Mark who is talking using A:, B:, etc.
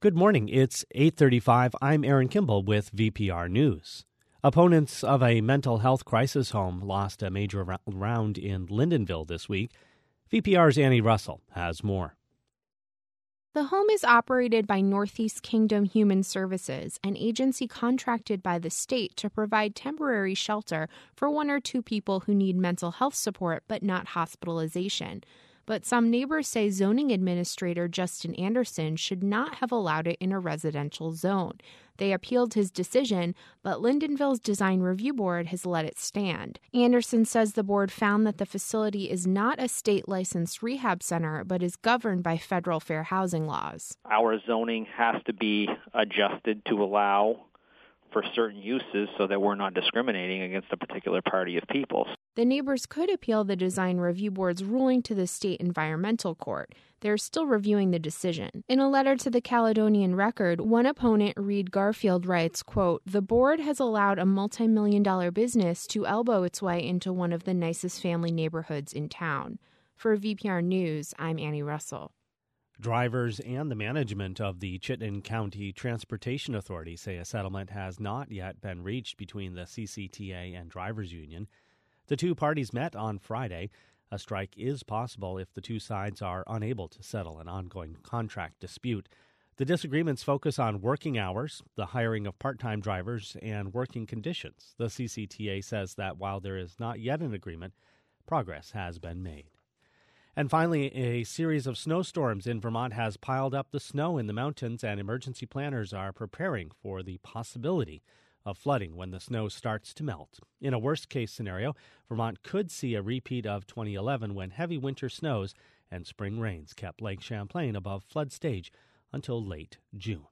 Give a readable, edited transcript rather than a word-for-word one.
A: Good morning. It's 8:35. I'm Aaron Kimball with VPR News. Opponents of a mental health crisis home lost a major round in Lyndonville this week. VPR's Annie Russell has more.
B: The home is operated by Northeast Kingdom Human Services, an agency contracted by the state to provide temporary shelter for one or two people who need mental health support but not hospitalization. But some neighbors say zoning administrator Justin Anderson should not have allowed it in a residential zone. They appealed his decision, but Lyndonville's Design Review Board has let it stand. Anderson says the board found that the facility is not a state-licensed rehab center, but is governed by federal fair housing laws.
C: Our zoning has to be adjusted to allow for certain uses so that we're not discriminating against a particular party of people.
B: The neighbors could appeal the Design Review Board's ruling to the state environmental court. They're still reviewing the decision. In a letter to the Caledonian Record, one opponent, Reed Garfield, writes, quote, "The board has allowed a multi-million-dollar business to elbow its way into one of the nicest family neighborhoods in town." For VPR News, I'm Annie Russell.
A: Drivers and the management of the Chittenden County Transportation Authority say a settlement has not yet been reached between the CCTA and Drivers Union. The two parties met on Friday. A strike is possible if the two sides are unable to settle an ongoing contract dispute. The disagreements focus on working hours, the hiring of part-time drivers, and working conditions. The CCTA says that while there is not yet an agreement, progress has been made. And finally, a series of snowstorms in Vermont has piled up the snow in the mountains, and emergency planners are preparing for the possibility of flooding when the snow starts to melt. In a worst-case scenario, Vermont could see a repeat of 2011 when heavy winter snows and spring rains kept Lake Champlain above flood stage until late June.